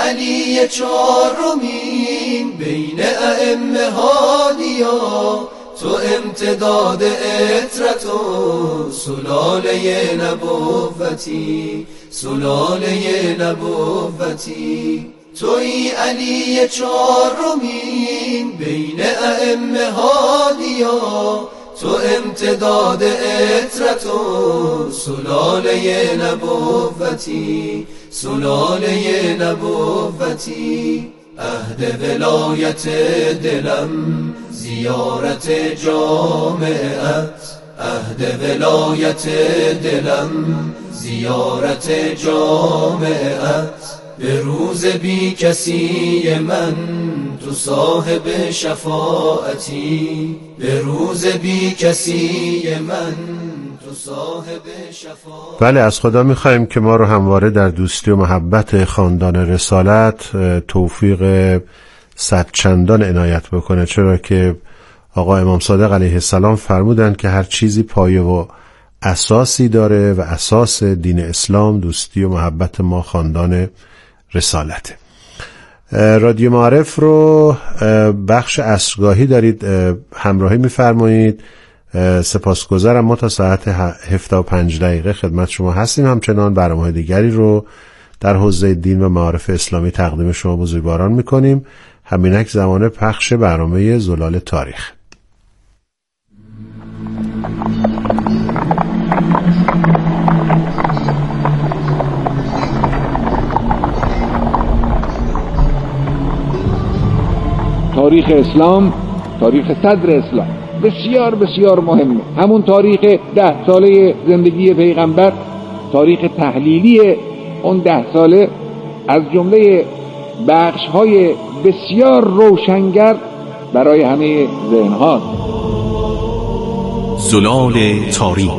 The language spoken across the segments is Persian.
علی چهارمین بین ائمه هادیا، تو امتداد عطرت و سلاله نبوتی، سلاله نبوتی. توی علی چهارمین بین ائمه هادیا، تو امتداد عطرت و سلاله نبوتی، سلاله نبوتی. عهد ولایت دلم زیارت جامعت، عهد ولایت دلم زیارت جامعت. به روز بی کسی من تو صاحب شفاعتی، به روز بی کسی من تو صاحب شفاعتی. بله، از خدا میخوایم که ما رو همواره در دوستی و محبت خاندان رسالت توفیق صدچندان عنایت بکنه، چرا که آقا امام صادق علیه السلام فرمودند که هر چیزی پایه و اساسی داره و اساس دین اسلام دوستی و محبت ما خاندان رسالته. رادیو معارف رو بخش عصرگاهی دارید همراهی میفرمایید. سپاسگزارم. ما تا ساعت 7:05 خدمت شما هستیم. همچنان برنامه‌های دیگری رو در حوزه دین و معارف اسلامی تقدیم شما بزرگواران میکنیم. همینک زمان پخش برنامه زلال تاریخ. تاریخ اسلام، تاریخ صدر اسلام بسیار بسیار مهمه. همون تاریخ 10 ساله زندگی پیغمبر، تاریخ تحلیلی اون 10 ساله از جمله بخش‌های بسیار روشنگر برای همه ذهن‌ها. زلال تاریخ.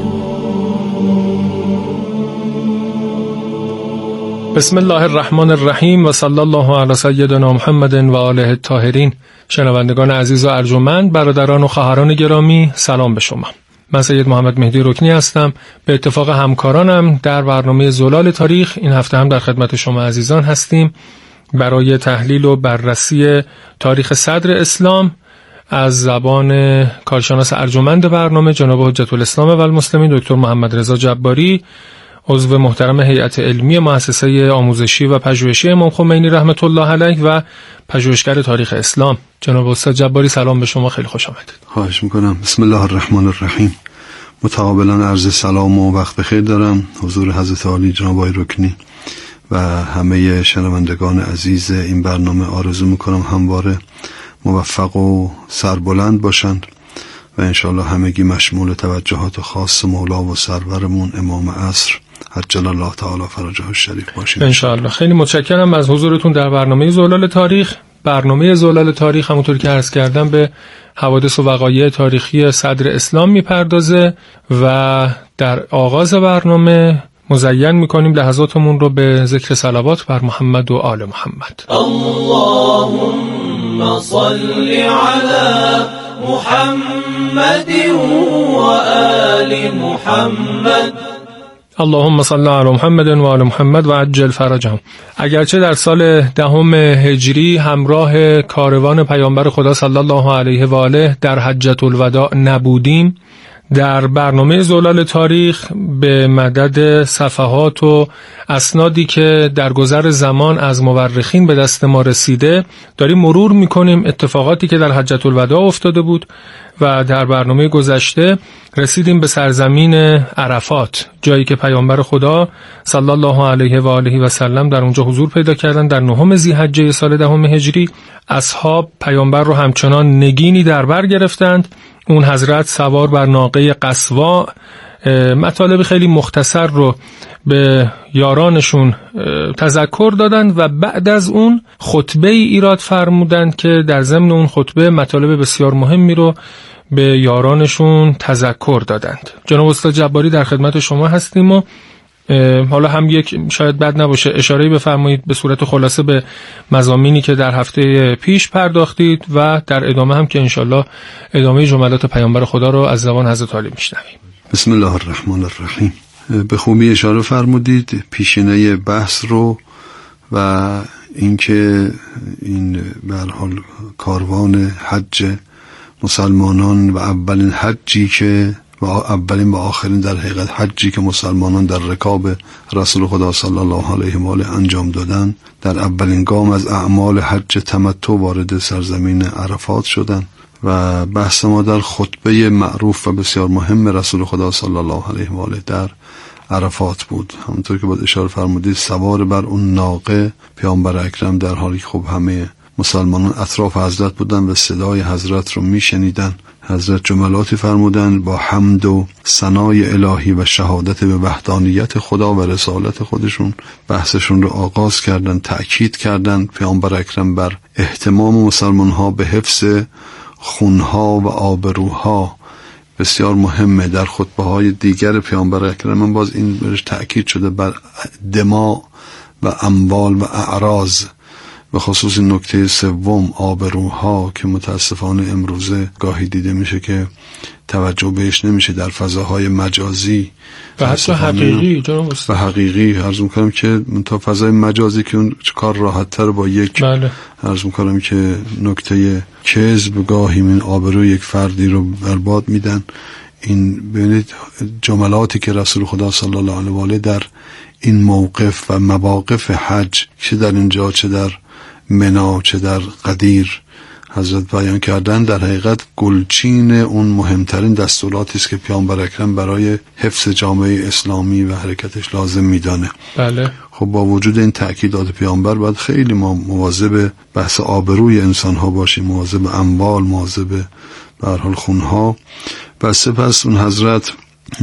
بسم الله الرحمن الرحیم و صلی الله علی سیدنا محمد و آله الطاهرین. شنوندگان عزیز و ارجمند، برادران و خواهران گرامی، سلام به شما. من سید محمد مهدی رکنی هستم. به اتفاق همکارانم در برنامه زلال تاریخ این هفته هم در خدمت شما عزیزان هستیم برای تحلیل و بررسی تاریخ صدر اسلام از زبان کارشناس ارجمند برنامه جناب حجت الاسلام و المسلمین دکتر محمد رضا جباری، عضو محترم هیئت علمی مؤسسه آموزشی و پژوهشی امام خمینی رحمت الله علیه و پژوهشگر تاریخ اسلام. جناب استاد جباری سلام به شما، خیلی خوش آمدید. خواهش میکنم. بسم الله الرحمن الرحیم. متقابلا عرض سلام و وقت بخیر دارم حضور حضرت عالی جناب آقای رکنی و همه شنوندگان عزیز این برنامه. آرزو میکنم همواره موفق و سربلند باشند و انشاءالله همگی مشمول توجهات خاص مولا و سرورمون امام عصر عجل الله تعالی فرجه الشریف باشید انشاءالله. خیلی متشکرم از حضورتون در برنامه زلال تاریخ. برنامه زلال تاریخ همونطور که عرض کردم به حوادث و وقایع تاریخی صدر اسلام میپردازه و در آغاز برنامه مزین میکنیم لحظاتمون رو به ذکر صلوات بر محمد و آل محمد. اللهم صل علی محمد و آل محمد. اللهم صل علی محمد و آل محمد و عجل فرجهم. اگرچه در سال 10 هجری همراه کاروان پیامبر خدا صلی الله علیه و آله در حجة الوداع نبودیم، در برنامه زلال تاریخ به مدد صفحات و اسنادی که در گذر زمان از مورخین به دست ما رسیده داریم مرور میکنیم اتفاقاتی که در حجة الوداع افتاده بود و در برنامه گذشته رسیدیم به سرزمین عرفات، جایی که پیامبر خدا صلی الله علیه و آله و سلم در اونجا حضور پیدا کردن. در 9 ذی‌حجه سال 10 هجری اصحاب پیامبر رو همچنان نگینی در بر گرفتند. اون حضرت سوار بر ناقه قصوا مطالب خیلی مختصر رو به یارانشون تذکر دادند و بعد از اون خطبه ای ایراد فرمودند که در ضمن اون خطبه مطالب بسیار مهمی رو به یارانشون تذکر دادند. جناب استاد جباری در خدمت شما هستیم و حالا هم یک شاید بد نباشه اشاره‌ای بفرمایید به صورت خلاصه به مضامینی که در هفته پیش پرداختید و در ادامه هم که انشالله ادامه جملات پیامبر خدا رو از زبان حضرت عالی میشنویم. بسم الله الرحمن الرحیم. به خوبی اشاره فرمودید. پیشینه بحث رو و اینکه این به هر حال کاروان حج مسلمانان و اولین حجی که و اولین و آخرین در حقیقت حجی که مسلمانان در رکاب رسول خدا صلی الله علیه و آله انجام دادن، در اولین گام از اعمال حج تمتع وارد سرزمین عرفات شدن و بحث ما در خطبه معروف و بسیار مهم رسول خدا صلی الله علیه و آله در عرفات بود. همونطور که باید اشاره فرمودید سوار بر اون ناقه پیامبر اکرم در حالی که خب همه مسلمانان اطراف حضرت بودن و صدای حضرت رو میشنیدن. حضرت جملاتی فرمودن با حمد و ثنای الهی و شهادت به وحدانیت خدا و رسالت خودشون بحثشون رو آغاز کردن، تأکید کردن پیامبر اکرم بر اهتمام مسلمان‌ها به حفظ خونها و آبروها بسیار مهمه. در خطبه‌های دیگر پیامبر اکرم من باز این برش تأکید شده بر دماء و اموال و اعراض، به خصوص نکته سوم آبروها که متاسفانه امروزه گاهی دیده میشه که توجه بهش نمیشه در فضاهای مجازی و حتی حقیقی و حقیقی. عرض میکنم که تا فضای مجازی که اون کار راحت تر با یک عرض میکنم که نکته کذب گاهی من آبروی یک فردی رو برباد میدن. این ببینید جملاتی که رسول خدا صلی الله علیه و آله در این موقف و مواقف حج چه در اینجا چه در منا چه در قدیر حضرت بیان کردن در حقیقت گلچین اون مهمترین دستوراتی است که پیامبر اکرم برای حفظ جامعه اسلامی و حرکتش لازم میدانه. بله. خب با وجود این تأکیدات پیامبر باید خیلی ما مواظب بحث آبروی انسان ها باشیم، مواظب اموال، مواظب به هر حال خونها. و سپس اون حضرت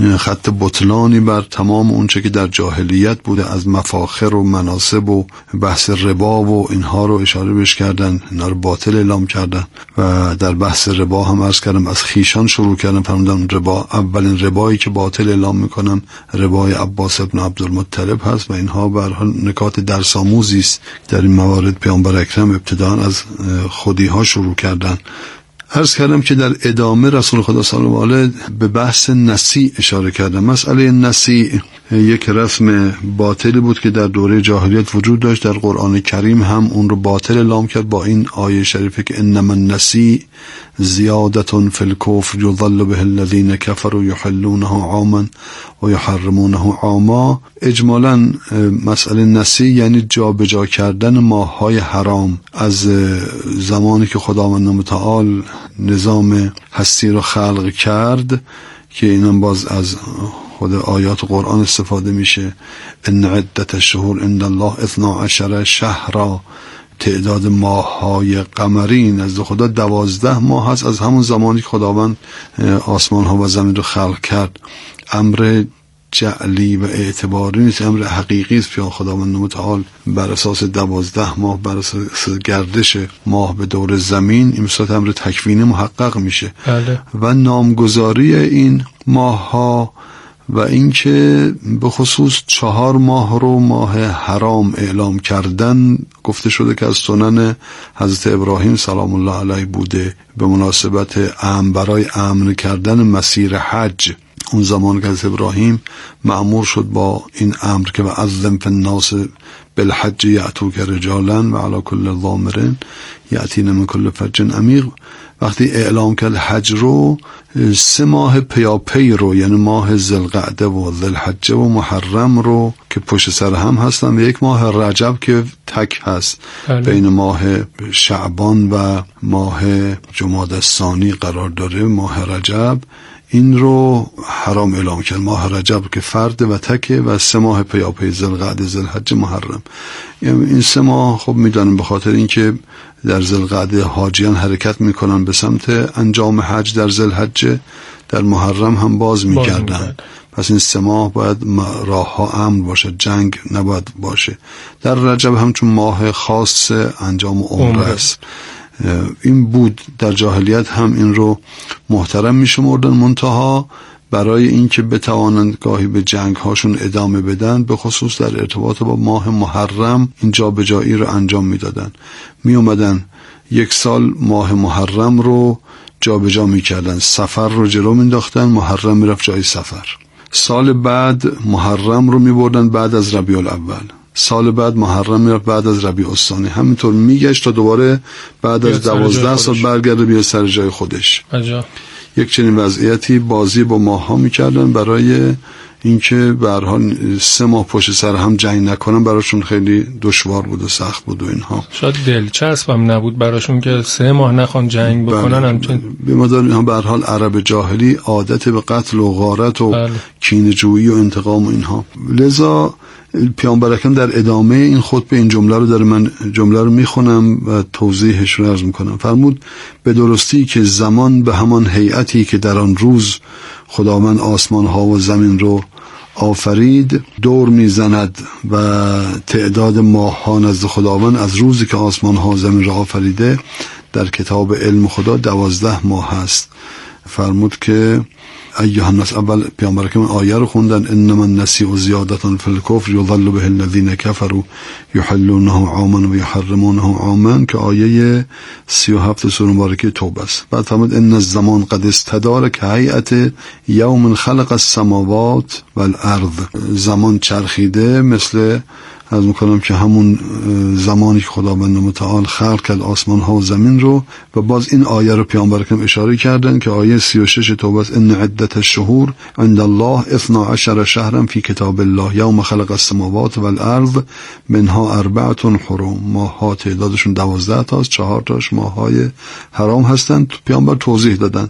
خط بطلانی بر تمام اونچه که در جاهلیت بوده از مفاخر و مناسب و بحث ربا و اینها رو اشاره بهش کردن، اینا رو باطل اعلام کردن. و در بحث ربا هم عرض کردم از خیشان شروع کردم، فرمودم ربا اولین ربایی که باطل اعلام میکنم ربای عباس ابن عبدالمطلب هست و اینها به هر حال نکات درس آموزی است. در این موارد پیامبر اکرم ابتداء از خودی ها شروع کردن. عرض کردم که در ادامه رسول خدا صلی الله علیه و آله به بحث نسیع اشاره کردم. مسئله نسیع یک رسم باطلی بود که در دوره جاهلیت وجود داشت. در قرآن کریم هم اون رو باطل اعلام کرد با این آیه شریفه که انما النسیع زیادة فی الکفر یضل به الذین کفروا یحلونه عاما و یحرمونه عاما. اجمالا مسئله نسیع یعنی جابجا کردن ماه‌های حرام. از زمانی که خداوند متعال نظام هستی رو خلق کرد که اینم باز از خود آیات قرآن استفاده میشه، ان عدت الشهور عند الله 12 شهرا، تعداد ماه‌های قمری نزد خدا 12 ماه هست از همون زمانی که خداوند آسمان ها و زمین رو خلق کرد. امر جعلی و اعتباری نیست، امر حقیقی است که خداوند متعال بر اساس 12 ماه بر اساس گردش ماه به دور زمین این صورت امر تکوینی محقق میشه. بله. و نامگذاری این ماه ها و اینکه به خصوص 4 ماه رو ماه حرام اعلام کردن گفته شده که از سنن حضرت ابراهیم سلام الله علیه بوده به مناسبت برای امن کردن مسیر حج. اون زمان که حضرت ابراهیم مأمور شد با این امر که وعظم فی الناس بالحج یأتوک رجالا و علی کل ضامر یأتین من کل فج عمیق، وقتی اعلام کرد حج رو 3 ماه پیاپی رو یعنی ماه ذوالقعده و ذوالحجه و محرم رو که پشت سر هم هستن و 1 ماه رجب که تک هست بین ماه شعبان و ماه جمادی الثانی قرار داره. ماه رجب این رو حرام اعلام کرد، ماه رجب که فرد و تکه و 3 ماه پیاپی ذوالقعده ذوالحجه محرم. یعنی این 3 ماه خب میدانم به خاطر اینکه در ذوالقعده حاجیان حرکت میکنن به سمت انجام حج در ذوالحجه، در محرم هم باز میگردن. پس این 3 ماه باید راه ها امن باشه، جنگ نباید باشه. در رجب هم چون ماه خاص انجام عمره است. این بود در جاهلیت هم این رو محترم میشمردن، منتها برای اینکه بتوانند گاهی به جنگ هاشون ادامه بدن به خصوص در ارتباط با ماه محرم این جابجایی رو انجام میدادن. می اومدن 1 سال ماه محرم رو جابجا میکردن، سفر رو جلو مینداختن، محرم میرفت جای سفر. سال بعد محرم رو میبردن بعد از ربیع الاول. سال بعد محرم میرفت، بعد از ربیع الثانی همینطور میگشت تا دوباره بعد از 12 سال برگرده بیاد سر جای خودش. یک چنین وضعیتی بازی با ماها میکردن برای اینکه به هر حال 3 ماه پشت سر هم جنگ نکنن، براشون خیلی دشوار بود و سخت بود و اینها. شاید دلچسب هم نبود براشون که 3 ماه نخوان جنگ بکنن. همچنین به مدار اینها به هر حال عرب جاهلی عادت به قتل و غارت و کینه‌جویی و انتقام و اینها. لذا پیامبر اکرم در ادامه این خطبه این جمله رو داره، من جمله رو میخونم و توضیحش رو عرض میکنم. فرمود به درستی که زمان به همان هیئتی که در آن روز خداوند آسمان ها و زمین رو آفرید دور میزند و تعداد ماه ها نزد خداوند از روزی که آسمان ها و زمین رو آفریده در کتاب علم خدا 12 ماه هست. فرمود که ایها الناس، اول پیامبر که آیه رو خوندن انما النسیء زیادة فی الکفر یضل به الذین کفروا یحلونه عاما و یحرمونه عاما که آیه 37 سوره مبارکه توبه است. بعد فرمود ان الزمان قد استدار که هیئت یوم خلق السماوات والارض، زمان چرخیده مثل از میکنم که همون زمانی که خداوند متعال خلق کرد آسمان ها و زمین رو. و باز این آیه رو پیامبر اکرم اشاره کردن که آیه 36 توبه است ان عدت الشهور عند الله 12 شهرا فی کتاب الله یوم خلق السماوات والارض منها 4 حرم، ماه ها تعدادشون 12 تاست، 4 تاش ماه های حرام هستند. پیامبر توضیح دادن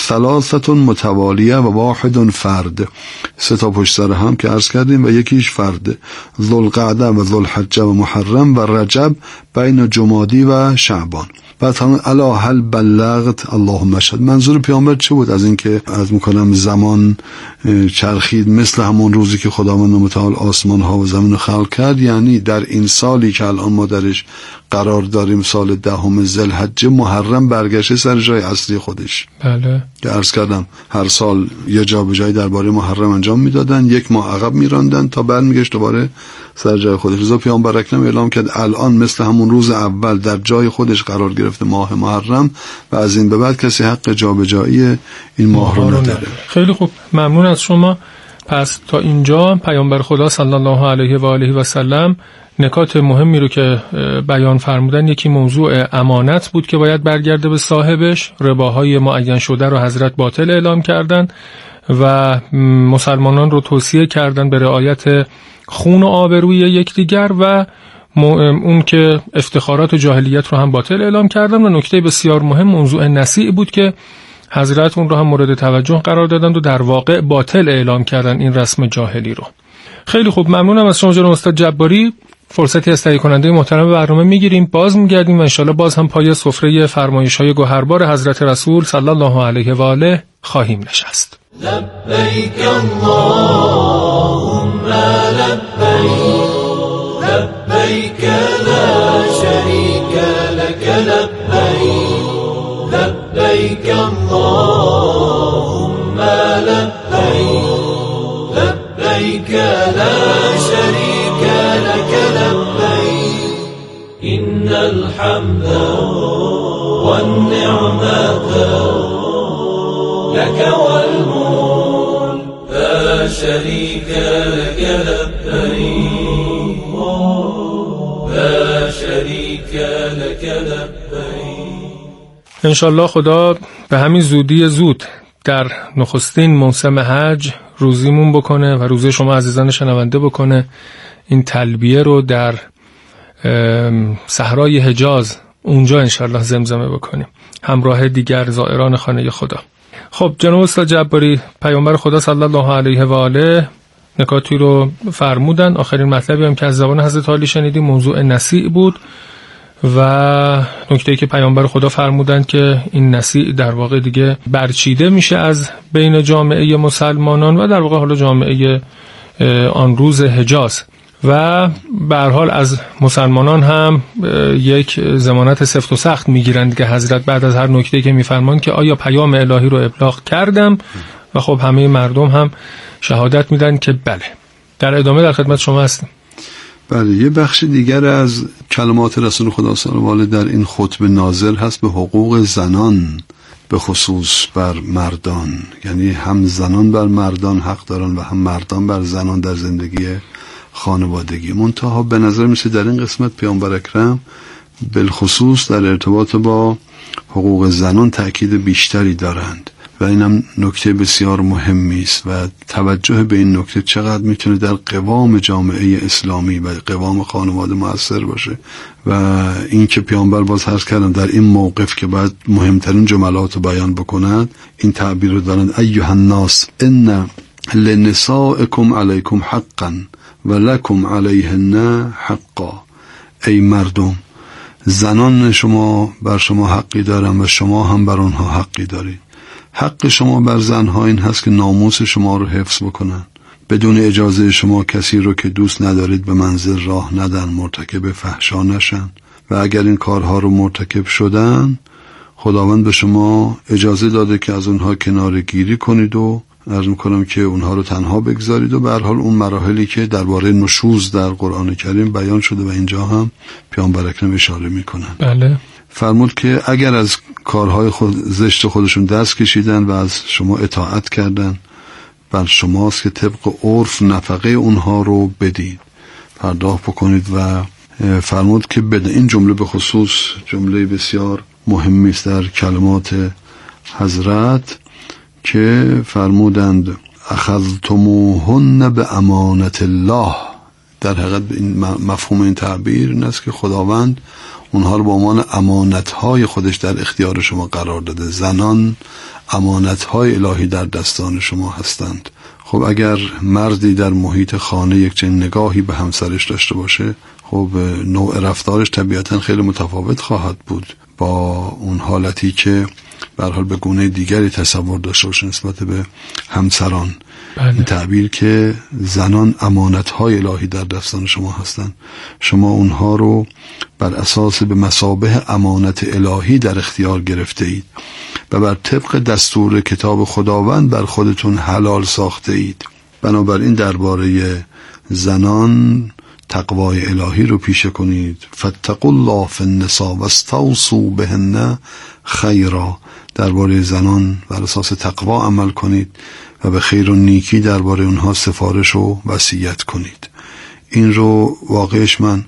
3 متوالیه و 1 فرد، 3 تا پشت سر هم که عرض کردیم و یکیش فرد، ذوالقعده و ذوالحجه و محرم و رجب بین جمادی و شعبان. بعد هم الا هل بلغت اللهم اشهد. منظور پیامبر چه بود از این که از میکنم زمان چرخید مثل همون روزی که خداوند متعال آسمان ها و زمین رو خلق کرد؟ یعنی در این سالی که الان ما درش قرار داریم، سال 10 ذوالحجه، محرم برگشته سر جای اصلی خودش. بله که عرض کردم هر سال یه جا به جای درباره محرم انجام میدادن، 1 ماه عقب میراندن تا برمیگشت دوباره سر جای خودش. رضا پیامبر اکرم اعلام کرد الان مثل همون روز اول در جای خودش قرار گرفته ماه محرم و از این به بعد کسی حق جابجایی این ماه رو نداره. خیلی خوب، ممنون از شما. پس تا اینجا پیامبر خدا صلی الله علیه و آله و سلم نکات مهمی رو که بیان فرمودن، یکی موضوع امانت بود که باید برگرده به صاحبش، رباهای معین شده رو حضرت باطل اعلام کردن و مسلمانان رو توصیه کردن به رعایت خون و آبروی یکدیگر و اون که افتخارات و جاهلیت رو هم باطل اعلام کردن. و نکته بسیار مهم موضوع نسیع بود که حضرت اون رو هم مورد توجه قرار دادند و در واقع باطل اعلام کردن این رسم جاهلی رو. خیلی خوب، ممنونم از شما جناب استاد جباری. فرصتی از تهیه کننده محترم برنامه میگیریم، باز میگردیم و انشالله باز هم پای سفره فرمایش‌های گوهربار حضرت رسول صلی الله علیه و آله خواهیم نشست. لبیک اللهم لبیک لبیک لا شریک لک لبیک لبیک اللهم لبیک لبیک لا شریک لک لبیک ان الحمد والنعمة لك والملك لا شريك لك لبيك لا شريك لك لبيك. انشالله خدا به همین زودی زود در نخستین موسم حج روزیمون بکنه و روزی شما عزیزان شنونده بکنه، این تلبیه رو در صحرای حجاز اونجا انشالله زمزمه بکنیم همراه دیگر زائران خانه خدا. خب جناب استاد جباری، پیامبر خدا صلی الله علیه و آله نکاتی رو فرمودن. آخرین مطلبی هم که از زبان حضرت علی شنیدیم موضوع نسیع بود و نکته‌ای که پیامبر خدا فرمودن که این نسیع در واقع دیگه برچیده میشه از بین جامعه مسلمانان و در واقع حالا جامعه آن روز حجاز و به هر حال از مسلمانان هم یک ضمانت سفت و سخت میگیرند که حضرت بعد از هر نکته‌ای که میفرمان که آیا پیام الهی رو ابلاغ کردم و خب همه مردم هم شهادت میدن که بله. در ادامه در خدمت شما هستیم. بله، یه بخش دیگر از کلمات رسول خدا صلی الله علیه و آله در این خطبه نازل هست به حقوق زنان، به خصوص بر مردان. یعنی هم زنان بر مردان حق دارن و هم مردان بر زنان در زندگی خانوادگی. منتها به نظر میسه در این قسمت پیامبر اکرم بالخصوص در ارتباط با حقوق زنان تأکید بیشتری دارند و اینم نکته بسیار مهمی است و توجه به این نکته چقدر میتونه در قوام جامعه اسلامی و قوام خانواده مؤثر باشه و این که پیامبر باز عرض کردم در این موقف که باید مهمترین جملات رو بیان بکنند این تعبیر رو دارند: ایها الناس ان لنسائکم علیکم حقا و لکم علیهن حقا. ای مردم، زنان شما بر شما حقی دارن و شما هم بر آنها حقی دارید. حق شما بر زنها این هست که ناموس شما رو حفظ بکنن، بدون اجازه شما کسی رو که دوست ندارید به منزل راه ندن، مرتکب فحشا نشن و اگر این کارها رو مرتکب شدن خداوند به شما اجازه داده که از اونها کناره گیری کنید و عرض میکنم که اونها رو تنها بگذارید و به هر حال اون مراحلی که درباره نشوز در قرآن کریم بیان شده و اینجا هم پیامبر اکرم اشاره میکنن. بله. فرمود که اگر از کارهای زشت خودشون دست کشیدن و از شما اطاعت کردن، بر شماست که طبق عرف نفقه اونها رو بدید، پرداخت بکنید. و فرمود که این جمله به خصوص جمله بسیار مهمی است در کلمات حضرت که فرمودند اخذتموهن به امانت الله. در حقیقت این مفهوم این تعبیر این است که خداوند اونها رو به عنوان امانت‌های خودش در اختیار شما قرار داده. زنان امانت‌های الهی در دستان شما هستند. خب اگر مردی در محیط خانه یک چنین نگاهی به همسرش داشته باشه، خب نوع رفتارش طبیعتاً خیلی متفاوت خواهد بود با اون حالتی که به هر حال به گونه دیگری تصور داشته باشه نسبت به همسران. این تعبیر که زنان امانت‌های الهی در دستان شما هستند، شما اونها رو بر اساس به مثابه امانت الهی در اختیار گرفته اید و بر طبق دستور کتاب خداوند بر خودتون حلال ساخته اید. بنابراین درباره زنان تقوای الهی رو پیشه کنید. فاتقوا الله فی النساء واستوصوا بهن خیرا. درباره زنان بر اساس تقوا عمل کنید و به خیر و نیکی درباره اونها سفارش و وصیت کنید. این رو واقعش من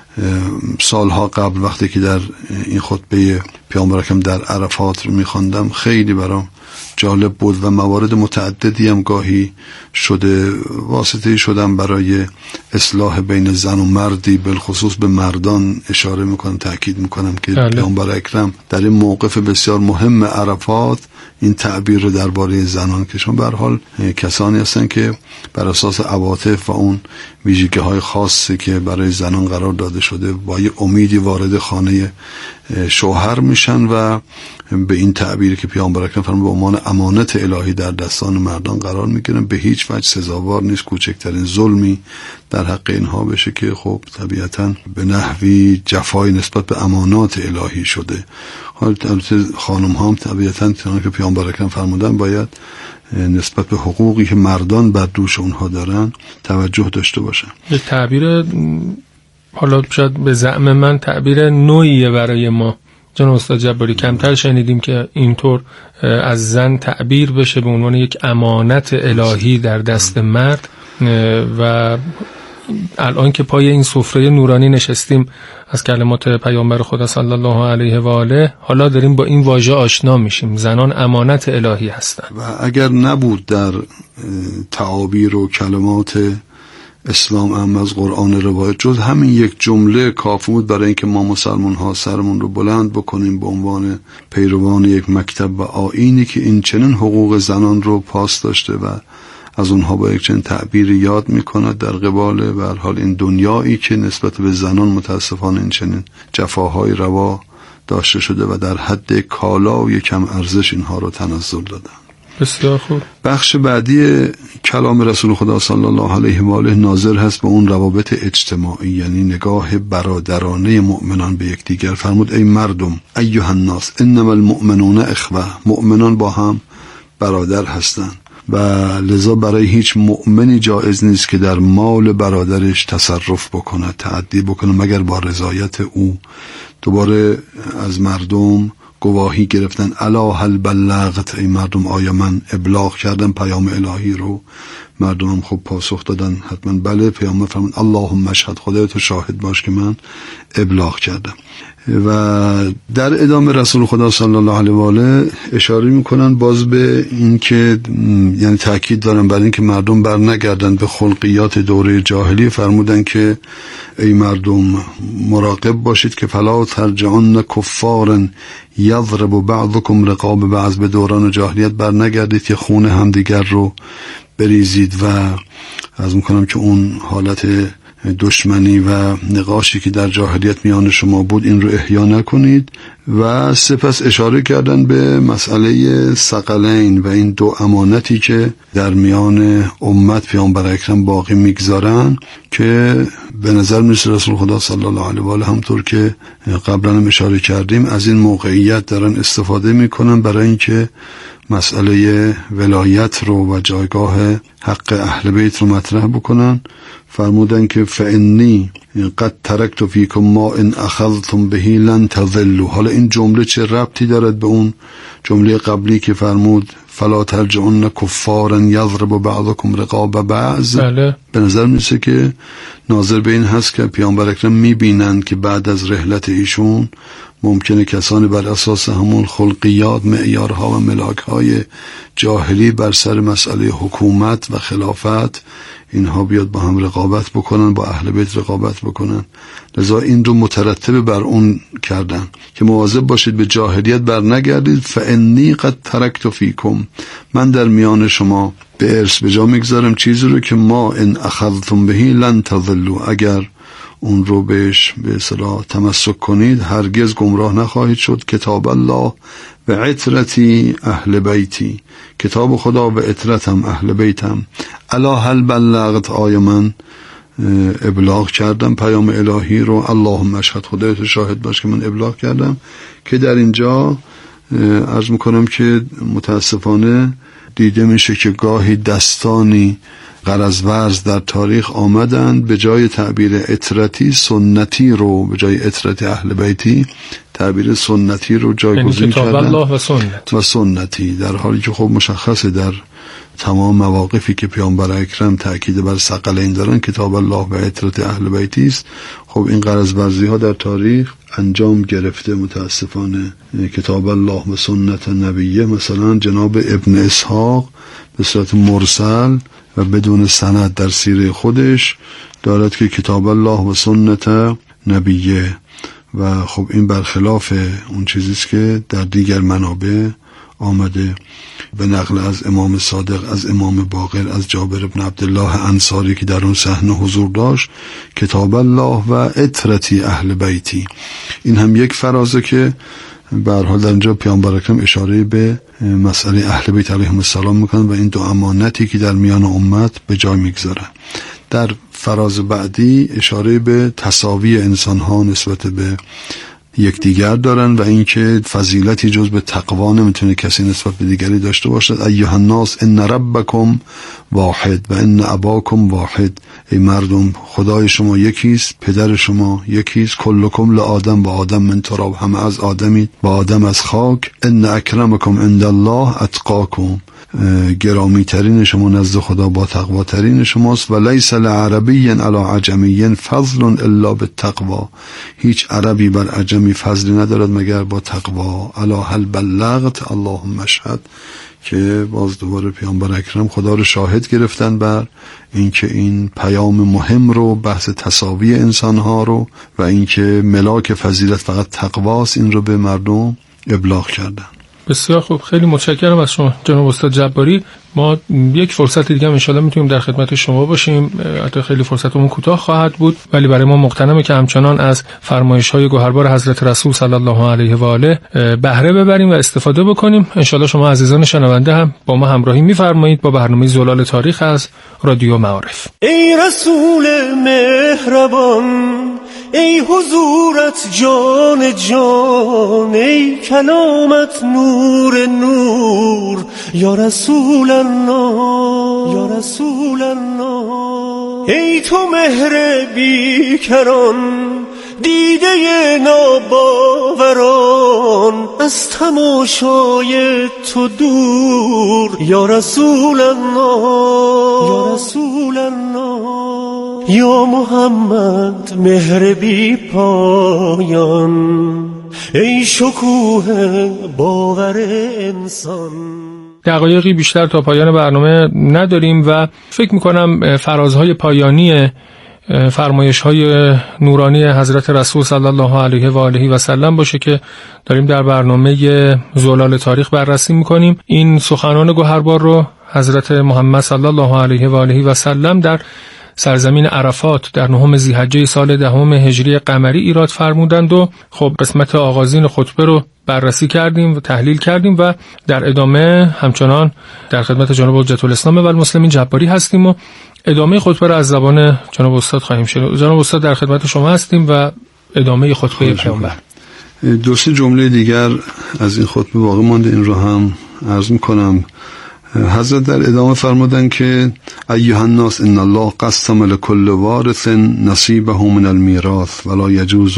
سالها قبل وقتی که در این خطبه پیامبر اکرم در عرفات رو میخواندم خیلی برام جالب بود و موارد متعددی هم گاهی شده واسطه‌ای شدم برای اصلاح بین زن و مردی، بالخصوص به مردان اشاره میکنم، تأکید میکنم که پیامبر اکرم در این موقف بسیار مهم عرفات این تعبیر رو درباره زنان که شما به هر حال کسانی هستن که بر اساس عواطف و اون ویژگی‌های خاصی که برای زنان قرار داده شده با یه امیدی وارد خانه شوهر میشن و به این تعبیری که پیامبر اکرم فرمود به عنوان امانت الهی در دستان مردان قرار میگیرن، به هیچ وجه سزاوار نیست کوچکترین ظلمی در حق اینها بشه که خب طبیعتاً به نحوی جفای نسبت به امانات الهی شده. حالا خانم ها هم طبیعتاً چنانکه پیامبر اکرم فرمودن باید نسبت به حقوقی که مردان بر دوش اونها دارن توجه داشته باشن. یه تعبیر حالا شاید به زعم من تعبیر نوعیه برای ما جناب استاد جباری، کمتر شنیدیم که اینطور از زن تعبیر بشه به عنوان یک امانت الهی در دست مرد. و الان که پای این سفره نورانی نشستیم از کلمات پیامبر خدا صلی الله علیه و آله، حالا داریم با این واژه آشنا میشیم، زنان امانت الهی هستند. و اگر نبود در تعابیر و کلمات اسلام هم از قرآن روایت جز همین یک جمله کافی بود برای اینکه ما مسلمان ها سرمون رو بلند بکنیم به عنوان پیروان یک مکتب و آیینی که این چنین حقوق زنان رو پاس داشته و از اونها با یک چنین تعبیری یاد میکند در قبال به هر حال این دنیایی که نسبت به زنان متاسفانه این چنین جفاهای روا داشته شده و در حد کالا و کم ارزش اینها رو تنزل دادن. بسیار خوب. بخش بعدی کلام رسول خدا صلی الله علیه و آله ناظر هست به اون روابط اجتماعی، یعنی نگاه برادرانه مؤمنان به یکدیگر. فرمود ای مردم ایها الناس انما المؤمنون اخوه. مؤمنان با هم برادر هستند و لذا برای هیچ مؤمنی جایز نیست که در مال برادرش تصرف بکنه، تعدی بکنه مگر با رضایت او. دوباره از مردم گواهی گرفتن الا هل بلغت، ای مردم آیا من ابلاغ کردم پیام الهی رو؟ مردم هم خب پاسخ دادن حتما بله. پیامبر فرمود اللهم اشهد، خدای تو شاهد باش که من ابلاغ کردم. و در ادامه رسول خدا صلی الله علیه و آله اشاره میکنن باز به این که یعنی تاکید دارن بر این که مردم بر نگردن به خلقیات دوره جاهلی. فرمودن که ای مردم مراقب باشید که فلا ترجعن کفارا یضرب بعضکم رقاب بعض، به دوران جاهلیت بر نگردید که خون همدیگر رو بریزید. و عرض میکنم که اون حالت دشمنی و نقاشی که در جاهلیت میان شما بود این رو احیا نکنید. و سپس اشاره کردن به مسئله ثقلین و این دو امانتی که در میان امت پیامبر اکرم باقی میگذارن که به نظر میرسه رسول خدا صلی الله علیه و آله همطور که قبلا هم اشاره کردیم از این موقعیت دارن استفاده میکنن برای اینکه مسئله ولایت رو و جایگاه حق اهل بیت رو مطرح بکنن. فرمودن که فانی قد ترکت فیکم ما ان اخذتم به لن تضلوا. حالا این جمله چه ربطی دارد به اون جمله قبلی که فرمود فلا ترجعن کفارا یضرب بعضکم رقاب بعض؟ بله. به نظر میسه که ناظر به این هست که پیامبر اکرم میبینن که بعد از رحلت ایشون ممکنه کسانی بر اساس همون خلقیات، معیارها و ملاکهای جاهلی بر سر مسئله حکومت و خلافت اینها بیاد با هم رقابت بکنن، با اهل بیت رقابت بکنن. لذا این رو مترتب بر اون کردن که مواظب باشید به جاهلیت بر نگردید. فانی قد ترکت فیکم، من در میان شما به ارث به جا میگذارم چیزی رو که ما ان اخذتم به لن تضلوا، اگر اون رو بهش به اصطلاح تمسک کنید هرگز گمراه نخواهید شد. کتاب الله و عترتی اهل بیتی، کتاب خدا و عترتم اهل بیتم. الا هل بلغت، آیا من ابلاغ کردم پیام الهی رو؟ اللهم اشهد، خدای تو شاهد باش که من ابلاغ کردم. که در اینجا عرض میکنم که متاسفانه دیده میشه که گاهی دستانی غرض ورز در تاریخ آمدند به جای تعبیر عترتی سنتی رو، به جای عترت اهل بیتی تعبیر سنتی رو جایگزین کردن، کتاب الله و سنتی، در حالی که خب مشخصه در تمام مواقفی که پیامبر اکرم تاکید بر ثقلین دارن کتاب الله و عترت اهل بیتی است. خب این غرض ورزی ها در تاریخ انجام گرفته متاسفانه. کتاب الله و سنت نبیه مثلا جناب ابن اسحاق به صورت مرسل و بدون سند در سیره خودش دارد که کتاب الله و سنت نبیه، و خب این برخلاف اون چیزیست که در دیگر منابع آمده. به نقل از امام صادق، از امام باقر، از جابر بن عبدالله انصاری که در اون صحنه حضور داشت، کتاب الله و عترتی اهل بیتی. این هم یک فرازه که به هر حال در اینجا پیامبر اکرم اشاره به مسئله اهل بیت علیهم السلام میکنن و این دو امانتی که در میان امت به جای میگذارن. در فراز بعدی اشاره به تساوی انسانها نسبت به یکدیگر دارن و اینکه فضیلتی جز به تقوا نمیتونه کسی نسبت به دیگری داشته باشد. ایها الناس ان ربکم واحد و ان اباکم واحد، ای مردم خدای شما یکیست، پدر شما یکیست. کلکم لآدم و آدم من تراب، همه از آدمی و آدم از خاک. ان اکرمکم عند الله اتقاکم، گرامی ترین شما نزد خدا با تقوا ترین شماست. و لیس لعربی علی عجمی فضل الا بالتقوا، هیچ عربی بر عجمی فضلی ندارد مگر با تقوا. الا هل بلغت اللهم اشهد، که باز دوباره پیامبر اکرم خدا رو شاهد گرفتن بر اینکه این پیام مهم رو، بحث تساوی انسانها رو و اینکه ملاک فضیلت فقط تقواست، این رو به مردم ابلاغ کردن. بسیار خوب، خیلی متشکرم از شما جناب استاد جباری. ما یک فرصت دیگه هم انشالله میتونیم در خدمت شما باشیم. البته خیلی فرصتمون کوتاه خواهد بود، ولی برای ما مغتنمه که همچنان از فرمایش‌های گوهربار حضرت رسول صلی الله علیه و آله بهره ببریم و استفاده بکنیم. انشالله شما عزیزان شنونده هم با ما همراهی می‌فرمایید با برنامه زلال تاریخ از رادیو معارف. ای رسول مهربان، ای حضورت جان جان، ای کلامت نور نور، یا رسول الله، یا رسول الله. ای تو مهر بیکران، دیده ناباوران، از تماشای تو دور یا رسول الله، یا رسول الله، یا محمد مهر بی پایان، ای شکوه باور انسان. دقایقی بیشتر تا پایان برنامه نداریم و فکر میکنم فرازهای پایانی فرمایش‌های نورانی حضرت رسول صلی الله علیه و آله و سلم باشه که داریم در برنامه زلال تاریخ بررسی میکنیم. این سخنان گوهربار رو حضرت محمد صلی الله علیه و آله و سلم در سرزمین عرفات در 9 ذی‌حجه سال 10 هجری قمری ایراد فرمودند و خب قسمت آغازین خطبه رو بررسی کردیم و تحلیل کردیم و در ادامه همچنان در خدمت جناب حجت الاسلام و المسلمین جباری هستیم و ادامه خطبه را از زبان جناب استاد خواهیم شنید. جناب استاد در خدمت شما هستیم و ادامه خطبه پیامبر. 2-3 جمله دیگر از این خطبه باقی مانده، این رو هم عرض می‌کنم. حضرت در ادامه فرمودن که ایها الناس ان الله قسم لكل وارث نصیبه من المیراث ولا یجوز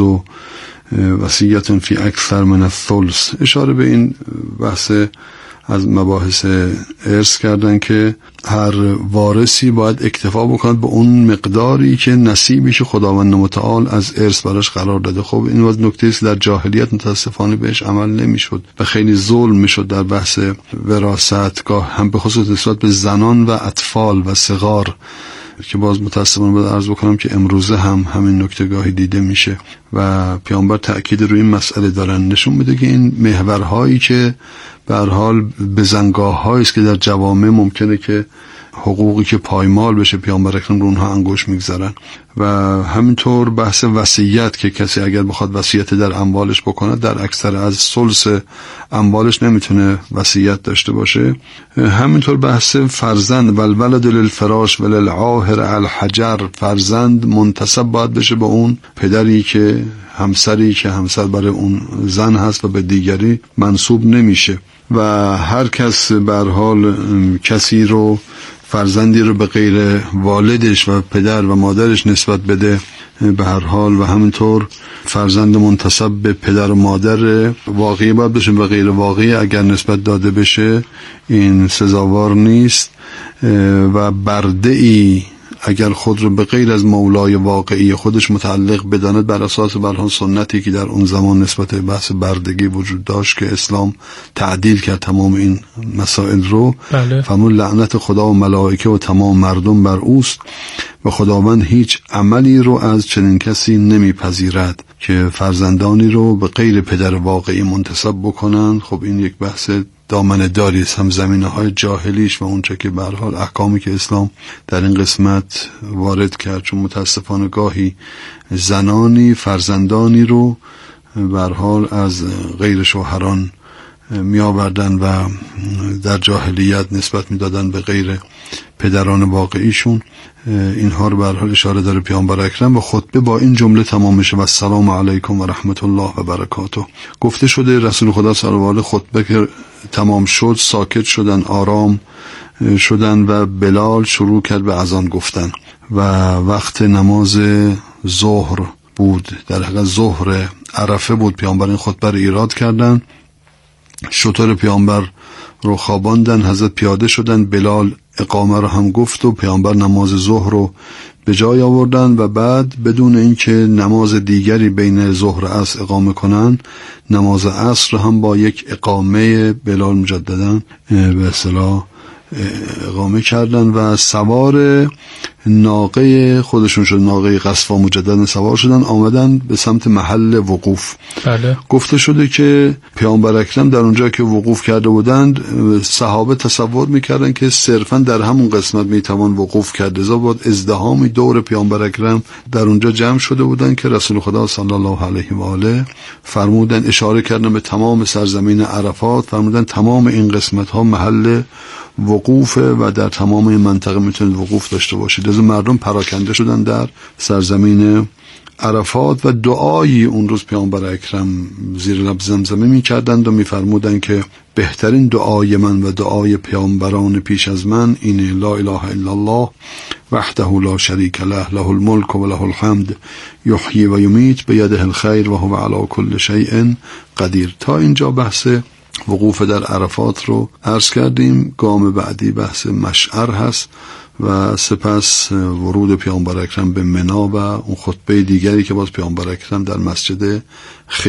وصیة فی اکثر من الثلث. اشاره به این بحث از مباحث ارث کردن که هر وارثی باید اکتفا بکند به اون مقداری که نصیبی که خداوند متعال از ارث براش قرار داده. خب این وقت نکته است در جاهلیت متاسفانه بهش عمل نمیشد و خیلی ظلم میشد در بحث وراثت، گاه هم به خصوص نسبت به زنان و اطفال و صغار که باز متاسفانه باید عرض بکنم که امروزه هم همین نکته گاهی دیده میشه و پیامبر تأکید روی این مسئله دارن. نشون میده که این محورهایی که به هر حال بزنگاه‌هایی است که در جوامع ممکنه که حقوقی که پایمال بشه پیامبر اکرم رو اونها انگشت میگذارن و همینطور بحث وصیت که کسی اگر بخواد وصیت در اموالش بکنه در اکثر از ثلث اموالش نمیتونه وصیت داشته باشه. همینطور بحث فرزند والولد للفراش وللعاهر الحجر، فرزند منتسب باید بشه به اون پدری که همسری که همسر برای اون زن هست و به دیگری منسوب نمیشه و هر کس به هر حال کسی رو فرزندی رو به غیر والدش و پدر و مادرش نسبت بده به هر حال و همینطور فرزند منتسب به پدر و مادر واقعی باید بشه و غیر واقعی اگر نسبت داده بشه این سزاوار نیست و برده‌ای اگر خود رو به غیر از مولای واقعی خودش متعلق بداند بر اساس برهان سنتی که در اون زمان نسبت به بحث بردگی وجود داشت که اسلام تعدیل کرد تمام این مسائل رو. فرمود لعنت خدا و ملائکه و تمام مردم بر اوست و خداوند هیچ عملی رو از چنین کسی نمیپذیرد که فرزندانی رو به غیر پدر واقعی منتسب بکنن. خب این یک بحث دامنه داری است، هم زمینه‌های جاهلیش و اونچه که به هر حال احکامی که اسلام در این قسمت وارد کرد، چون متاسفانه گاهی زنانی فرزندانی رو به هر حال از غیر شوهران می آوردن و در جاهلیت نسبت می دادن به غیر پدران واقعیشون. اینها رو به هر حال اشاره داره پیامبر اکرم و خطبه با این جمله تمام میشه و السلام علیکم و رحمت الله و برکاته. گفته شده رسول خدا صلی الله علیه و خطبه که تمام شد ساکت شدن، آرام شدن و بلال شروع کرد به اذان گفتن و وقت نماز ظهر بود، در حقیقت ظهر عرفه بود. پیامبر این خطبه رو ایراد کردن، شطور پیامبر رو خواباندن، حضرت پیاده شدن، بلال اقامه رو هم گفت و پیامبر نماز ظهر رو به جای آوردن و بعد بدون اینکه نماز دیگری بین ظهر و عصر اقامه کنن نماز عصر هم با یک اقامه بلال مجددا به اصطلاح اقامه کردن و سوار ناقه خودشون شد، ناقه قصفا مجددا سوار شدن، آمدن به سمت محل وقوف. بله. گفته شده که پیامبر اکرم در اونجا که وقوف کرده بودند صحابه تصور میکردن که صرفا در همون قسمت میتوان وقوف کرد، لذا بود ازدحامی دور پیامبر اکرم در اونجا جمع شده بودند که رسول خدا صلی الله علیه و آله فرمودن، اشاره کردن به تمام سرزمین عرفات، فرمودن تمام این قسمت ها محل وقوف و در تمام این منطقه میتونید وقوف داشته باشید. از مردم پراکنده شدن در سرزمین عرفات و دعایی اون روز پیامبر اکرم زیر لب زمزمه می‌کردند و می‌فرمودند که بهترین دعای من و دعای پیامبران پیش از من اینه: لا اله الا الله وحده لا شریک له له الملک و له الحمد یحیی و یمیت بیده الخیر و هو علی کل شیء قدیر. تا اینجا بحث وقوف در عرفات رو عرض کردیم. گام بعدی بحث مشعر هست و سپس ورود پیامبر اکرم به منا و اون خطبه دیگری که باز پیامبر اکرم در مسجد